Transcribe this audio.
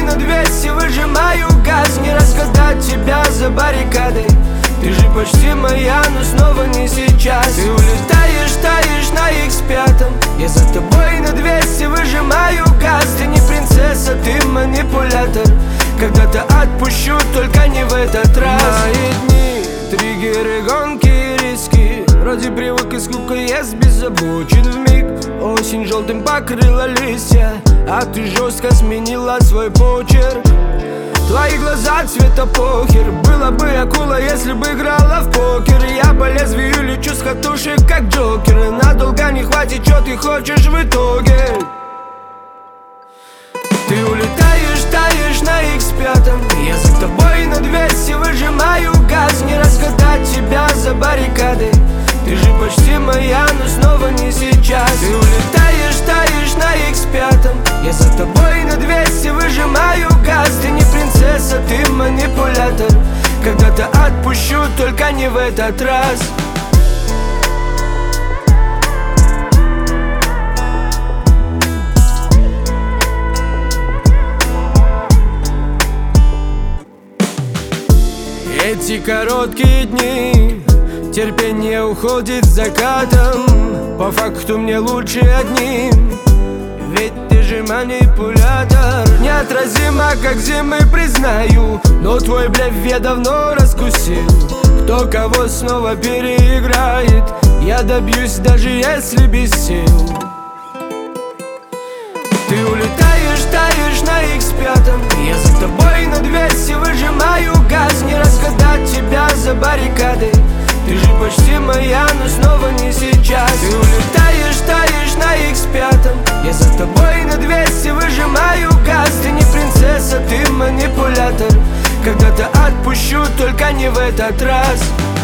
на 200 выжимаю газ. Не разгадать тебя за баррикадой. Ты же почти моя, но снова не сейчас. Ты улетаешь, таешь на X5. Я за тобой на 200 выжимаю газ. Ты не принцесса, ты манипулятор. Когда-то отпущу, только не в этот раз. Мои дни, триггеры, гонки и риски. Вроде привык и скука ест, беззабочен вмиг. Осень желтым покрыла листья, а ты жестко сменила свой почерк. Твои глаза цвета похер. Была бы акула, если бы играла в покер. Я по лезвию лечу с катушек, как Джокер. Надолго не хватит, что ты хочешь в итоге. Ты улетаешь, таешь на X5. Я за тобой на 200 выжимаю газ. Не разгадать тебя за баррикадой. Ты же почти моя, но снова не сейчас. Ты улетаешь, таешь на X5. Я за тобой на 200 выжимаю газ. Ты не принцесса, ты манипулятор. Когда-то отпущу, только не в этот раз. Эти короткие дни, терпение уходит закатом. По факту мне лучше одним, ведь ты же манипулятор. Неотразимо, как зимы, признаю, но твой блеф я давно раскусил. Кто кого снова переиграет, я добьюсь, даже если без сил. Ты улетаешь, таешь на X5. Я за тобой на 200 выжимаю газ. Не разгадать тебя за баррикадой. Ты же почти моя, но снова не сейчас. Ты улетаешь, таешь на X5. Я за тобой на 200 выжимаю газ. Ты не принцесса, ты манипулятор. Когда-то отпущу, только не в этот раз.